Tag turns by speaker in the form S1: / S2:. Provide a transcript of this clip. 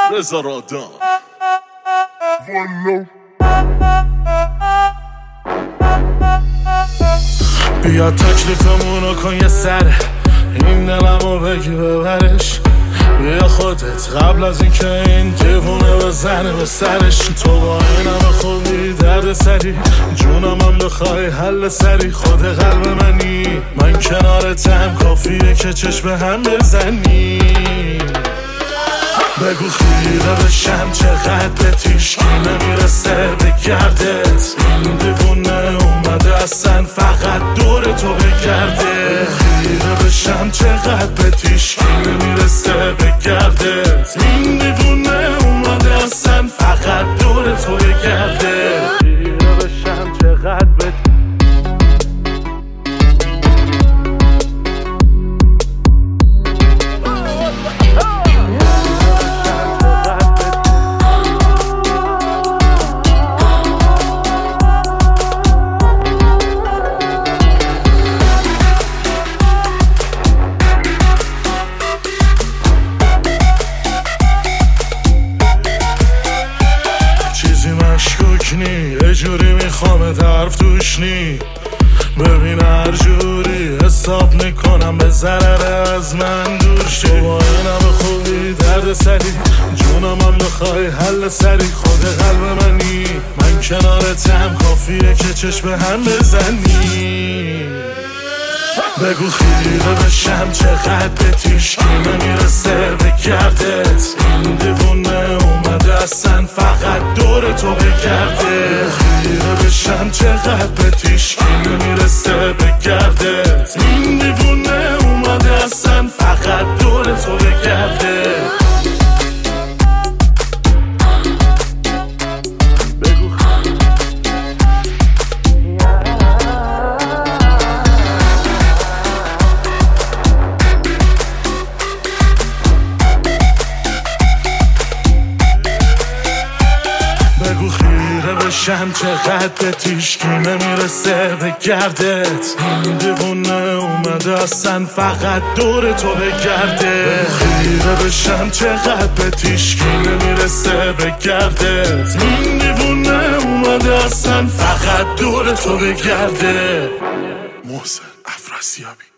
S1: رضا رادان. بیا تکلیفمونو کن یه سره، این دلمو بگی ببرش. بیا خودت قبل از اینکه این دیوونه بزنه به سرش. تو با اینم خوبی درد سری، جونم هم بخوای حل سری. خود قلب منی، من کنارتم، کافیه که چشم هم بزنی. بگو خیره بشم چقدر به تیشکی نمیرسه به گردت. این دیوونه اومده اصلا فقط دور تو بگرده. خیره بشم چقدر به تیشکی نمیرسه به گردت. این دیوونه اومده اصلا فقط دور تو بگرده. خیره بشم چقدر به یه جوری میخوام حرف توش نی. ببین هر جوری حساب میکنم به ضرر از من دور شی. با اینم خوبی درد سری، جونم هم بخوای حل سری. خود قلب منی، من کنارتم، کافیه که چشم هم بزنی. بگو خیره بشم چقدر به تیشکی نمیرسه به گردت. این دیوونه اومده اصلا فقط دور تو بگرده. خیره بشم چقدر به تیشکی نمیرسه به گردت. این دیوونه اومده اصلا فقط دور تو بگرده. بگو خیره بشم چقدر به تیشکی نمیرسه به گردت. این دیوونه اومده اصلا فقط دور تو بگرده. خیره بشم چقدر به تیشکی نمیرسه به گردت. این دیوونه اومده اصلا فقط دور تو بگرده. محسن افراسیابی.